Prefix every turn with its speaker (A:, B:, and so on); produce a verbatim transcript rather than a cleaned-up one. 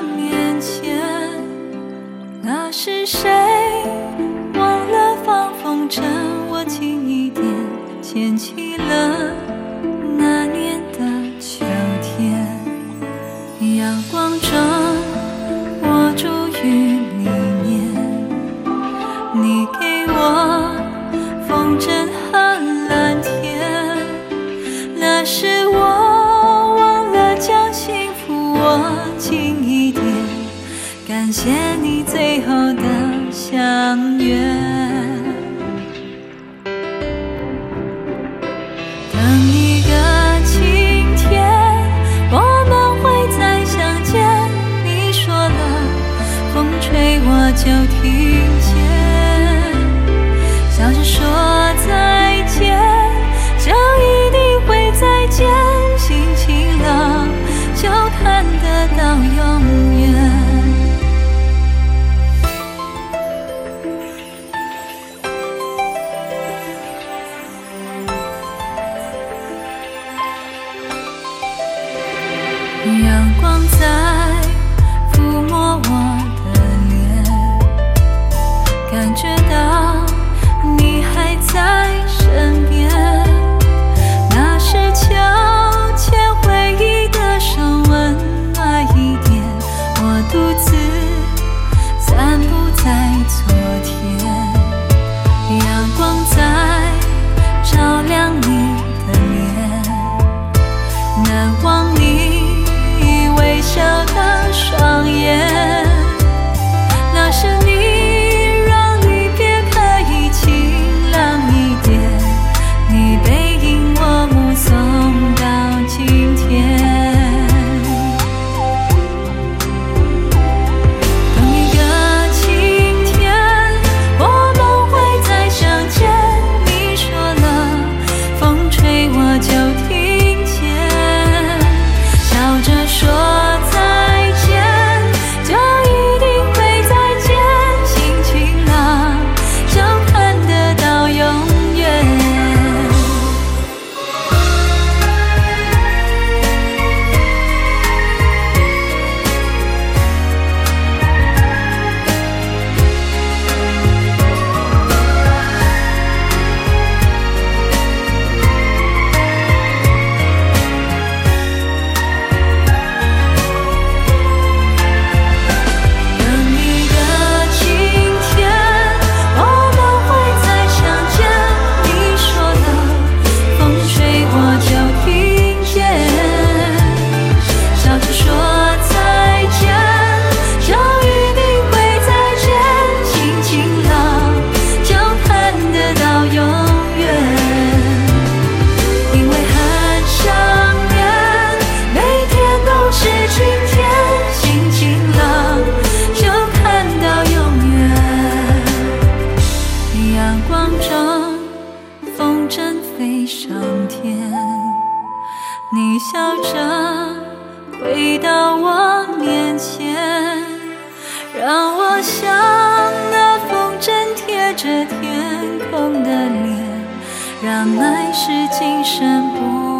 A: 我面前。那是谁忘了放风筝，握紧一点，牵起了那年的秋天。阳光中我住于里面，你给我风筝和蓝天。那是我忘了将幸福握紧一点，感谢你最后的相约。等一个晴天，我们会再相见。你说了，风吹我就听见，笑着说再见，就一定会再见。心晴朗，就看得到永远。阳光在抚摸我的脸，感觉到你还在身边。那是秋千回忆的手，温暖一点。我独自散步在昨天，阳光在照亮你的脸，难忘你微笑的双眼。那是你让离别可以晴朗一点，你背影我目送到今天。等一个晴天，我们会再相见。你说了，风吹我就听见，笑着说再见，就一定会再见。心晴朗，就看得到永远。等一个晴天，我们会再相见。你说了，风吹我就听见，笑着说再见，就一定会再见。心晴朗，就看得到永远。因为很想念，每天都是晴天。心晴朗，就看到永远。阳光中风筝飞上天，你笑着回到我面前，让我像那风筝贴着天空的脸，让爱是今生不